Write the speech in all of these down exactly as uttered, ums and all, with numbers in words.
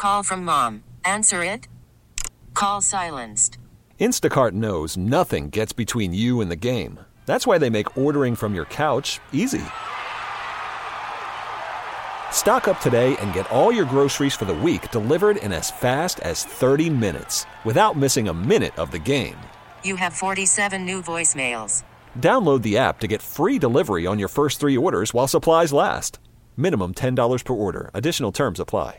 Call from mom. Answer it. Call silenced. Instacart knows nothing gets between you and the game. That's why they make ordering from your couch easy. Stock up today and get all your groceries for the week delivered in as fast as thirty minutes without missing a minute of the game. You have forty-seven new voicemails. Download the app to get free delivery on your first three orders while supplies last. Minimum ten dollars per order. Additional terms apply.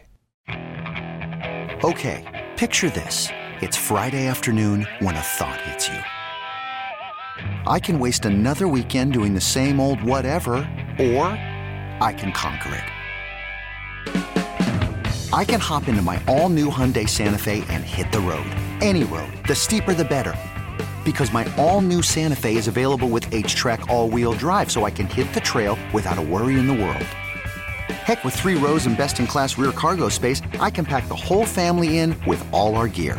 Okay, picture this. It's Friday afternoon when a thought hits you. I can waste another weekend doing the same old whatever, or I can conquer it. I can hop into my all-new Hyundai Santa Fe and hit the road. Any road. The steeper the better. Because my all-new Santa Fe is available with H-Track all-wheel drive, so I can hit the trail without a worry in the world. Heck, with three rows and best-in-class rear cargo space, I can pack the whole family in with all our gear.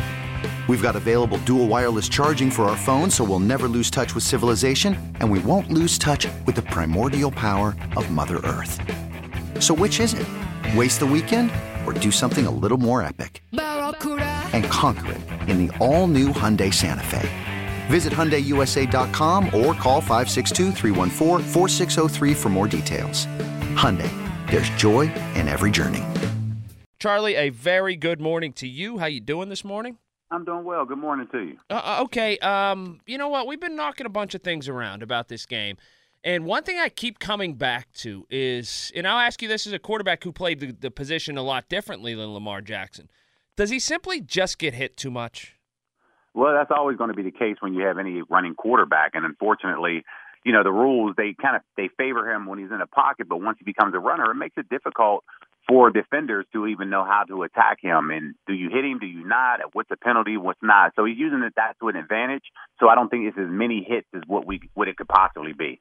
We've got available dual wireless charging for our phones, so we'll never lose touch with civilization, and we won't lose touch with the primordial power of Mother Earth. So which is it? Waste the weekend or do something a little more epic? And conquer it in the all-new Hyundai Santa Fe. Visit Hyundai U S A dot com or call five six two, three one four, four six zero three for more details. Hyundai, there's joy in every journey. Charlie, a very good morning to you. How you doing this morning? I'm doing well. Good morning to you. Uh, okay, um, you know what? We've been knocking a bunch of things around about this game. And one thing I keep coming back to is, and I'll ask you this as a quarterback who played the, the position a lot differently than Lamar Jackson, does he simply just get hit too much? Well, that's always going to be the case when you have any running quarterback. And unfortunately, you know, the rules, they kind of they favor him when he's in a pocket. But once he becomes a runner, it makes it difficult for defenders to even know how to attack him. And do you hit him? Do you not? What's the penalty? What's not? So he's using it that to an advantage. So I don't think it's as many hits as what we what it could possibly be.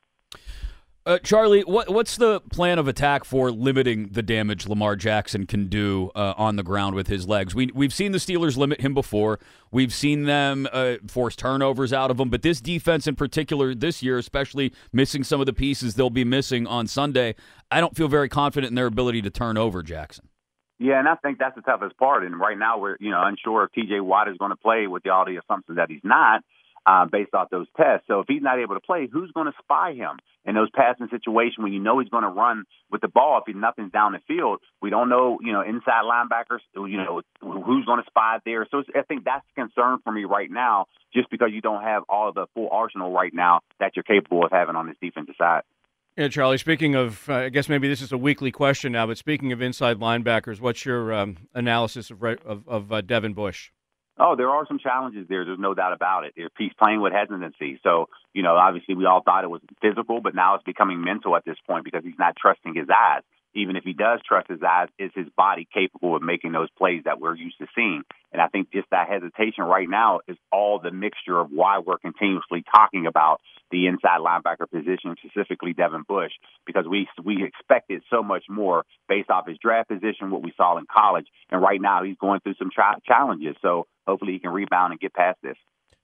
Uh, Charlie, what, what's the plan of attack for limiting the damage Lamar Jackson can do uh, on the ground with his legs? We, we've seen the Steelers limit him before. We've seen them uh, force turnovers out of him. But this defense in particular this year, especially missing some of the pieces they'll be missing on Sunday, I don't feel very confident in their ability to turn over Jackson. Yeah, and I think that's the toughest part. And right now we're you know unsure if T J Watt is going to play with the, all the assumptions that he's not. Uh, based off those tests. So if he's not able to play, who's going to spy him in those passing situations when you know he's going to run with the ball? If nothing's down the field, we don't know, you know, inside linebackers, you know, who's going to spy there. So I think that's the concern for me right now, just because you don't have all of the full arsenal right now that you're capable of having on this defensive side. Yeah, Charlie, speaking of, uh, I guess maybe this is a weekly question now, but speaking of inside linebackers, what's your um, analysis of, of, of uh, Devin Bush? Oh, there are some challenges there. There's no doubt about it. He's playing with hesitancy. So, you know, obviously we all thought it was physical, but now it's becoming mental at this point because he's not trusting his eyes. Even if he does trust his eyes, is his body capable of making those plays that we're used to seeing? And I think just that hesitation right now is all the mixture of why we're continuously talking about the inside linebacker position, specifically Devin Bush, because we we expected so much more based off his draft position, what we saw in college. And right now he's going through some tra- challenges. So hopefully he can rebound and get past this.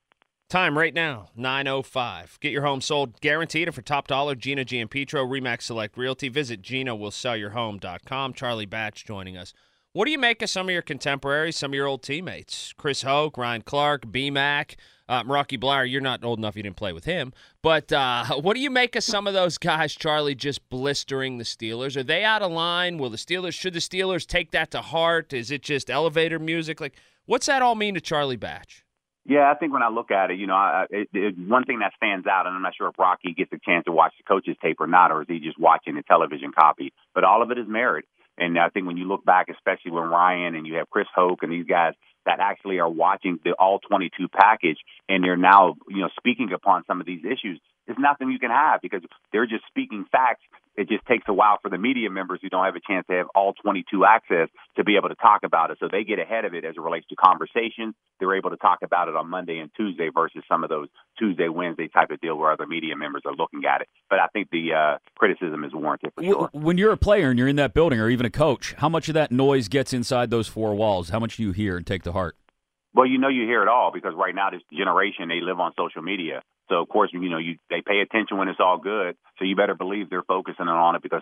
Time right now, nine oh five. Get your home sold guaranteed, and for top dollar, Gina Giampietro, RE/MAX Select Realty. Visit Gina Will Sell Your Home dot com. Charlie Batch joining us. What do you make of some of your contemporaries, some of your old teammates? Chris Hoke, Ryan Clark, B-Mac, uh, Rocky Bleier. You're not old enough, you didn't play with him. But uh, what do you make of some of those guys, Charlie, just blistering the Steelers? Are they out of line? Will the Steelers, should the Steelers take that to heart? Is it just elevator music? Like, what's that all mean to Charlie Batch? Yeah, I think when I look at it, you know, I, it, it, one thing that stands out, and I'm not sure if Rocky gets a chance to watch the coach's tape or not, or is he just watching the television copy, but all of it is merit. And I think when you look back, especially when Ryan and you have Chris Hoke and these guys that actually are watching the all twenty-two package and they're now, you know, speaking upon some of these issues, there's nothing you can have because they're just speaking facts. It just takes a while for the media members who don't have a chance to have all twenty-two access to be able to talk about it. So they get ahead of it as it relates to conversations. They're able to talk about it on Monday and Tuesday versus some of those Tuesday, Wednesday type of deal where other media members are looking at it. But I think the uh, criticism is warranted for sure. When you're a player and you're in that building or even a coach, how much of that noise gets inside those four walls? How much do you hear and take to heart? Well, you know you hear it all because right now this generation, they live on social media. So, of course, you know, you they pay attention when it's all good. So you better believe they're focusing on it because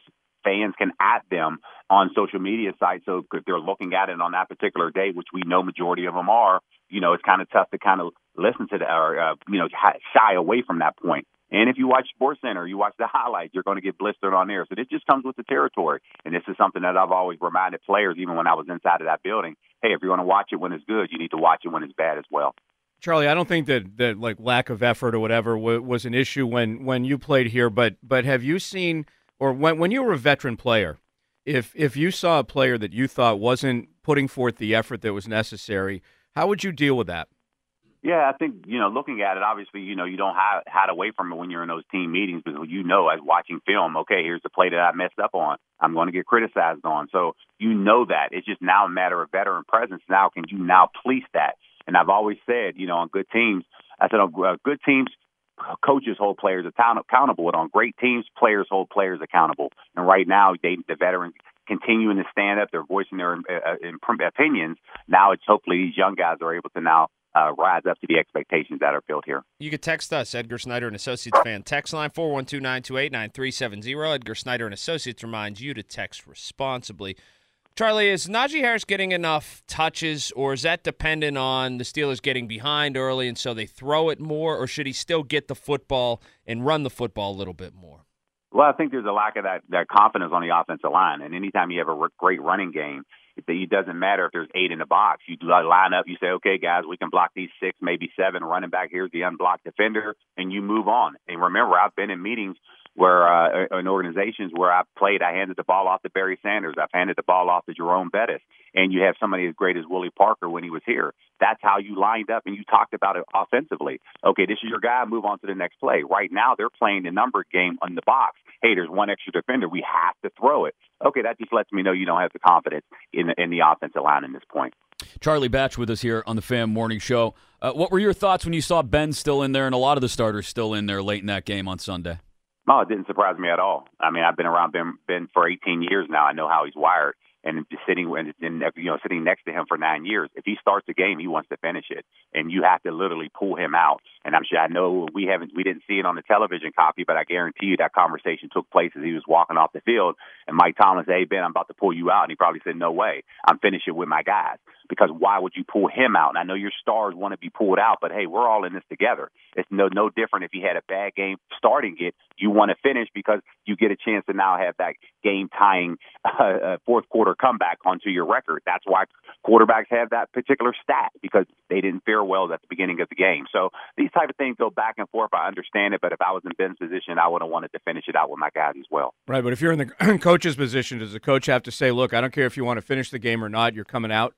fans can at them on social media sites. So if they're looking at it on that particular day, which we know majority of them are, you know, it's kind of tough to kind of listen to that or, uh, you know, shy away from that point. And if you watch SportsCenter, you watch the highlights, you're going to get blistered on there. So this just comes with the territory. And this is something that I've always reminded players, even when I was inside of that building. Hey, if you're going to watch it when it's good, you need to watch it when it's bad as well. Charlie, I don't think that, that like lack of effort or whatever w- was an issue when, when you played here, but but have you seen, or when when you were a veteran player, if if you saw a player that you thought wasn't putting forth the effort that was necessary, how would you deal with that? Yeah, I think, you know, looking at it, obviously, you know, you don't hide, hide away from it when you're in those team meetings because you know, as watching film, okay, here's the play that I messed up on. I'm going to get criticized on. So you know that. It's just now a matter of veteran presence. Now, can you now police that? And I've always said, you know, on good teams, I said on uh, good teams, coaches hold players accountable. And on great teams, players hold players accountable. And right now, they, the veterans continuing to stand up, they're voicing their uh, opinions. Now it's hopefully these young guys are able to now Uh, rise up to the expectations that are built here. You can text us, Edgar Snyder and Associates fan. Text line four one two, nine two eight, nine three seven zero. Edgar Snyder and Associates reminds you to text responsibly. Charlie, is Najee Harris getting enough touches, or is that dependent on the Steelers getting behind early and so they throw it more, or should he still get the football and run the football a little bit more? Well, I think there's a lack of that, that confidence on the offensive line. And anytime you have a great running game, it doesn't matter if there's eight in the box. You line up, you say, okay, guys, we can block these six, maybe seven. Running back, here's the unblocked defender, and you move on. And remember, I've been in meetings where uh, in organizations where I've played, I handed the ball off to Barry Sanders. I've handed the ball off to Jerome Bettis. And you have somebody as great as Willie Parker when he was here. That's how you lined up, and you talked about it offensively. Okay, this is your guy. Move on to the next play. Right now, they're playing the numbered game on the box. Hey, there's one extra defender. We have to throw it. Okay, that just lets me know you don't have the confidence in the, in the offensive line in this point. Charlie Batch with us here on the Fan Morning Show. Uh, what were your thoughts when you saw Ben still in there and a lot of the starters still in there late in that game on Sunday? No, it didn't surprise me at all. I mean, I've been around Ben, Ben for eighteen years now. I know how he's wired. And just sitting, and you know, sitting next to him for nine years, if he starts a game, he wants to finish it, and you have to literally pull him out. And I'm sure I know we haven't, we didn't see it on the television copy, but I guarantee you that conversation took place as he was walking off the field. And Mike Tomlin said, "Hey Ben, I'm about to pull you out," and he probably said, "No way, I'm finishing with my guys." Because why would you pull him out? And I know your stars want to be pulled out, but hey, we're all in this together. It's no no different if he had a bad game starting it. You want to finish because you get a chance to now have that game-tying uh, fourth quarter comeback onto your record. That's why quarterbacks have that particular stat, because they didn't fare well at the beginning of the game. So these type of things go back and forth. I understand it, but if I was in Ben's position, I would have wanted to finish it out with my guys as well. Right, but if you're in the coach's position, does the coach have to say, look, I don't care if you want to finish the game or not, you're coming out?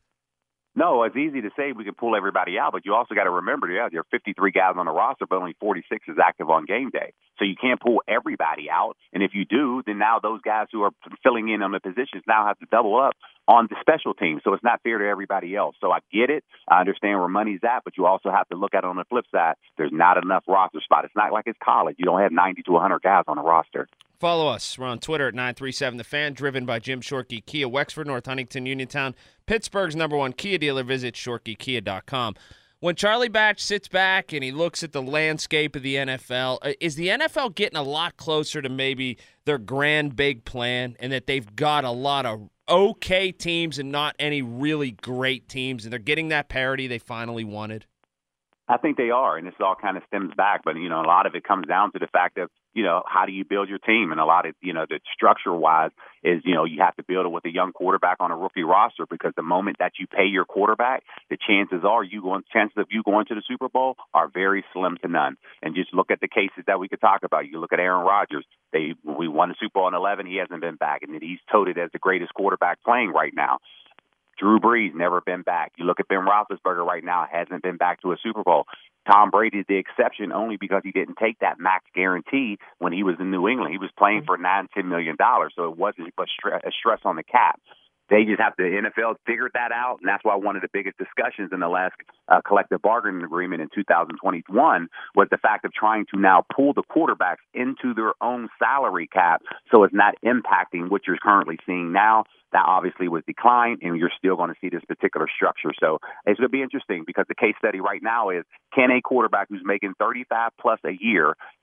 No, it's easy to say we can pull everybody out, but you also got to remember, yeah, there are fifty-three guys on the roster, but only forty-six is active on game day. So you can't pull everybody out. And if you do, then now those guys who are filling in on the positions now have to double up on the special team. So it's not fair to everybody else. So I get it. I understand where money's at, but you also have to look at it on the flip side. There's not enough roster spot. It's not like it's college. You don't have ninety to one hundred guys on the roster. Follow us. We're on Twitter at nine three seven The Fan, driven by Jim Shorkey Kia, Wexford, North Huntington, Uniontown, Pittsburgh's number one Kia dealer. Visit shorkey kia dot com. When Charlie Batch sits back and he looks at the landscape of the N F L, is the N F L getting a lot closer to maybe their grand big plan, and that they've got a lot of okay teams and not any really great teams, and they're getting that parity they finally wanted? I think they are, and this all kind of stems back. But, you know, a lot of it comes down to the fact of, you know, how do you build your team? And a lot of, you know, the structure-wise is, you know, you have to build it with a young quarterback on a rookie roster, because the moment that you pay your quarterback, the chances are you going, chances of you going to the Super Bowl are very slim to none. And just look at the cases that we could talk about. You look at Aaron Rodgers. They we won the Super Bowl in eleven. He hasn't been back, and he's touted as the greatest quarterback playing right now. Drew Brees, never been back. You look at Ben Roethlisberger right now, hasn't been back to a Super Bowl. Tom Brady is the exception only because he didn't take that max guarantee when he was in New England. He was playing for nine, ten million dollars, so it wasn't a stress, a stress on the cap. They just have to, the N F L figured that out, and that's why one of the biggest discussions in the last uh, collective bargaining agreement in two thousand twenty-one was the fact of trying to now pull the quarterbacks into their own salary cap so it's not impacting what you're currently seeing now. That obviously was declined, and you're still going to see this particular structure. So it's going to be interesting, because the case study right now is, can a quarterback who's making thirty-five plus a year,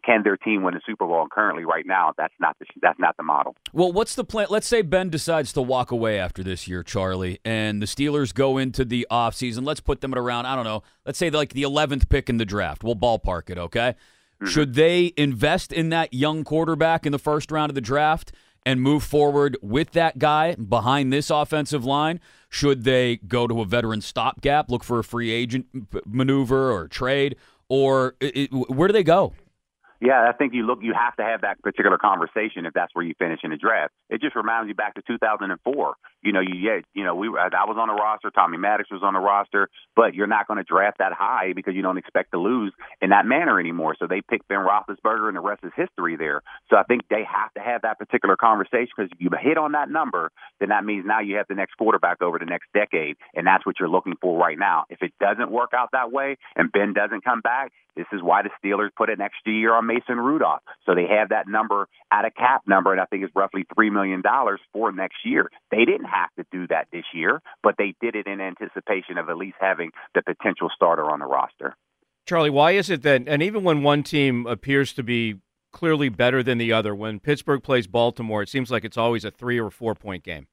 can their team win a Super Bowl? And currently, right now, that's not the that's not the model. Well, what's the plan? Let's say Ben decides to walk away after this year, Charlie, and the Steelers go into the offseason. Let's put them at around, I don't know, let's say like the eleventh pick in the draft. We'll ballpark it, okay? Mm-hmm. Should they invest in that young quarterback in the first round of the draft and move forward with that guy behind this offensive line? Should they go to a veteran stopgap, look for a free agent maneuver or trade, or it, where do they go? Yeah, I think you look. You have to have that particular conversation if that's where you finish in the draft. It just reminds you back to two thousand four. You know, you yeah, you know, we I was on the roster. Tommy Maddox was on the roster, but you're not going to draft that high because you don't expect to lose in that manner anymore. So they picked Ben Roethlisberger, and the rest is history there. So I think they have to have that particular conversation because if you hit on that number, then that means now you have the next quarterback over the next decade, and that's what you're looking for right now. If it doesn't work out that way, and Ben doesn't come back, this is why the Steelers put an extra year on Mason Rudolph. So they have that number at a cap number, and I think it's roughly three million dollars for next year. They didn't have to do that this year, but they did it in anticipation of at least having the potential starter on the roster. Charlie, why is it that, and even when one team appears to be clearly better than the other, when Pittsburgh plays Baltimore, it seems like it's always a three- or four-point game?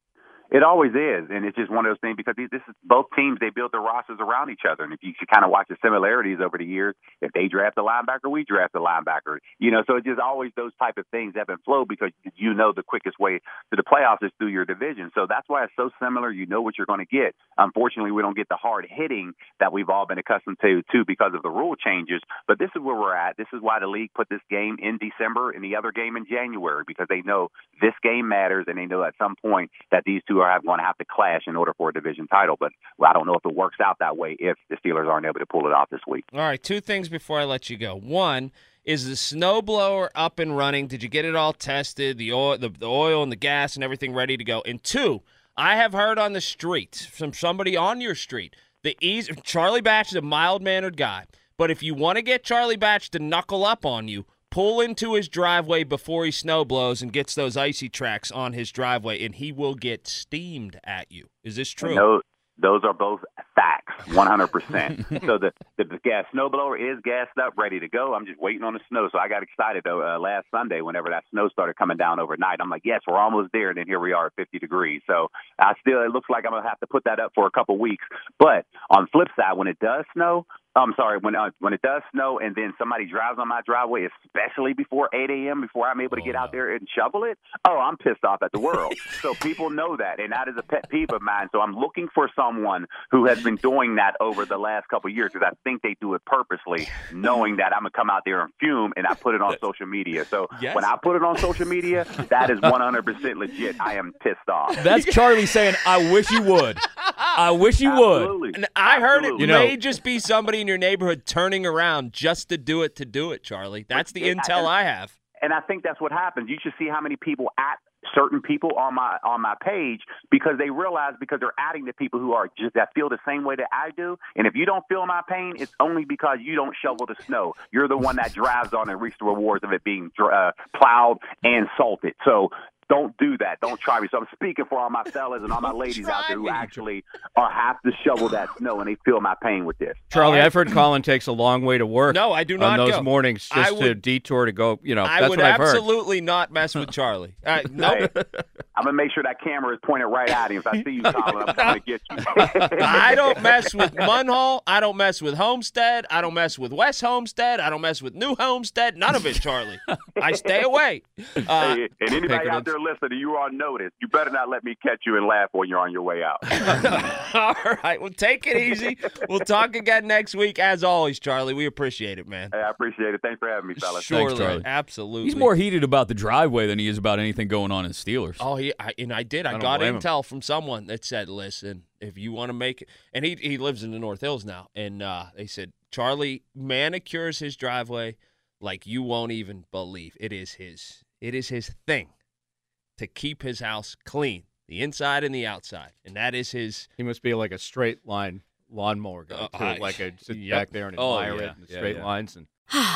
It always is, and it's just one of those things because this is both teams, they build their rosters around each other, and if you should kind of watch the similarities over the years, if they draft a linebacker, we draft a linebacker, you know, so it's just always those type of things ebb and flow because you know the quickest way to the playoffs is through your division, so that's why it's so similar. You know what you're going to get. Unfortunately, we don't get the hard hitting that we've all been accustomed to, too, because of the rule changes, but this is where we're at. This is why the league put this game in December and the other game in January because they know this game matters, and they know at some point that these two are going to have to clash in order for a division title. But well, I don't know if it works out that way if the Steelers aren't able to pull it off this week. All right, two things before I let you go. One, is the snowblower up and running? Did you get it all tested, the oil, the, the oil and the gas and everything ready to go? And two, I have heard on the street from somebody on your street, the easy, Charlie Batch is a mild-mannered guy, but if you want to get Charlie Batch to knuckle up on you, pull into his driveway before he snow blows and gets those icy tracks on his driveway, and he will get steamed at you. Is this true? No, those are both facts, one hundred percent. So the, the gas snowblower is gassed up, ready to go. I'm just waiting on the snow. So I got excited though, uh, last Sunday whenever that snow started coming down overnight. I'm like, yes, we're almost there. And then here we are at fifty degrees. So I still, it looks like I'm going to have to put that up for a couple weeks. But on the flip side, when it does snow, I'm sorry, when uh, when it does snow and then somebody drives on my driveway, especially before eight a.m., before I'm able to get out there and shovel it, oh, I'm pissed off at the world. So people know that, and that is a pet peeve of mine. So I'm looking for someone who has been doing that over the last couple of years because I think they do it purposely, knowing that I'm going to come out there and fume, and I put it on social media. So yes. When I put it on social media, that is one hundred percent legit. I am pissed off. That's Charlie saying, I wish you would. I wish you Absolutely. would. And I heard Absolutely. it you may know, just be somebody in your neighborhood turning around just to do it to do it, Charlie. That's the intel I have. And I think that's what happens. You should see how many people at certain people on my on my page because they realize because they're adding to people who are just that feel the same way that I do. And if you don't feel my pain, it's only because you don't shovel the snow. You're the one that drives on and reaps the rewards of it being uh, plowed and salted. So don't do that. Don't try me. So I'm speaking for all my fellas and all my ladies out there who actually are, have to shovel that snow, and they feel my pain with this. Charlie, I've heard Colin takes a long way to work. No, I do not on those go. mornings just would, to detour to go. You know, I that's would what I've heard. absolutely not mess with Charlie. Uh, no, Hey, I'm gonna make sure that camera is pointed right at him. If I see you, Colin, I'm gonna get you. I don't mess with Munhall. I don't mess with Homestead. I don't mess with West Homestead. I don't mess with New Homestead. None of it, Charlie. I stay away. Uh, Hey, and anybody out there listening, you are on notice. You better not let me catch you and laugh when you're on your way out. All right. Well, take it easy. We'll talk again next week. As always, Charlie, we appreciate it, man. Hey, I appreciate it. Thanks for having me, fellas. Surely. Thanks, Charlie. Absolutely. He's more heated about the driveway than he is about anything going on in Steelers. Oh, he, I, and I did. I, I got blame intel from someone that said, listen, if you want to make it, and he, he lives in the North Hills now, and uh, they said, Charlie manicures his driveway like you won't even believe. It is his. It is his thing to keep his house clean, the inside and the outside, and that is his. He must be like a straight line lawnmower guy, Uh, too. I- like a sit yep. back there and Oh, admire yeah. it in the Yeah, straight yeah. lines. And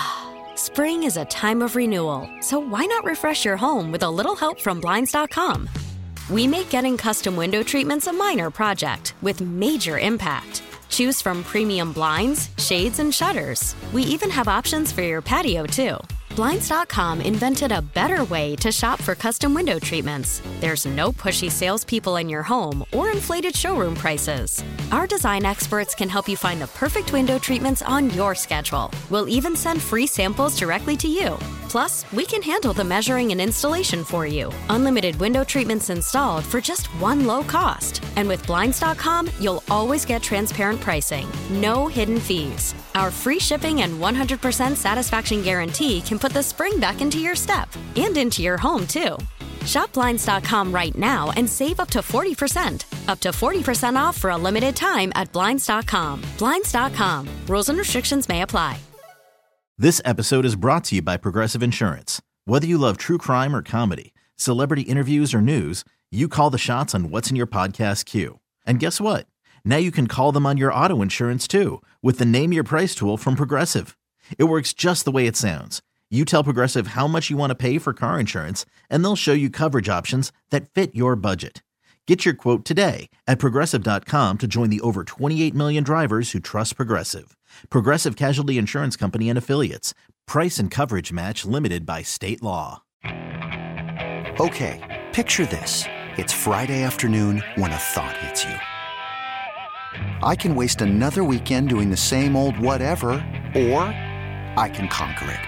Spring is a time of renewal, so why not refresh your home with a little help from Blinds dot com? We make getting custom window treatments a minor project with major impact. Choose from premium blinds, shades, and shutters. We even have options for your patio, too. Blinds dot com invented a better way to shop for custom window treatments. There's no pushy salespeople in your home or inflated showroom prices. Our design experts can help you find the perfect window treatments on your schedule. We'll even send free samples directly to you. Plus, we can handle the measuring and installation for you. Unlimited window treatments installed for just one low cost. And with Blinds dot com, you'll always get transparent pricing. No hidden fees. Our free shipping and one hundred percent satisfaction guarantee can put the spring back into your step and into your home, too. Shop Blinds dot com right now and save up to forty percent. Up to forty percent off for a limited time at Blinds dot com. Blinds dot com. Rules and restrictions may apply. This episode is brought to you by Progressive Insurance. Whether you love true crime or comedy, celebrity interviews or news, you call the shots on what's in your podcast queue. And guess what? Now you can call them on your auto insurance too with the Name Your Price tool from Progressive. It works just the way it sounds. You tell Progressive how much you want to pay for car insurance, and they'll show you coverage options that fit your budget. Get your quote today at Progressive dot com to join the over twenty-eight million drivers who trust Progressive. Progressive Casualty Insurance Company and Affiliates. Price and coverage match limited by state law. Okay, picture this. It's Friday afternoon when a thought hits you. I can waste another weekend doing the same old whatever, or I can conquer it.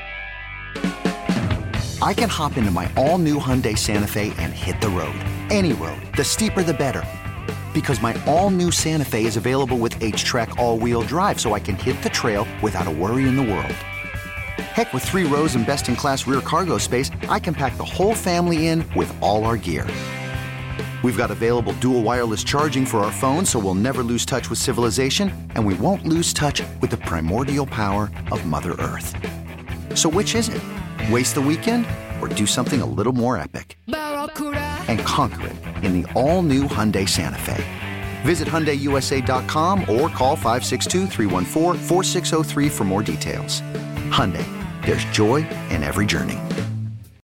I can hop into my all-new Hyundai Santa Fe and hit the road. Any road. The steeper, the better. Because my all-new Santa Fe is available with H-Track all-wheel drive, so I can hit the trail without a worry in the world. Heck, with three rows and best-in-class rear cargo space, I can pack the whole family in with all our gear. We've got available dual wireless charging for our phones, so we'll never lose touch with civilization, and we won't lose touch with the primordial power of Mother Earth. So which is it? Waste the weekend or do something a little more epic? And conquer it in the all-new Hyundai Santa Fe. Visit Hyundai U S A dot com or call five six two, three one four, four six zero three for more details. Hyundai, there's joy in every journey.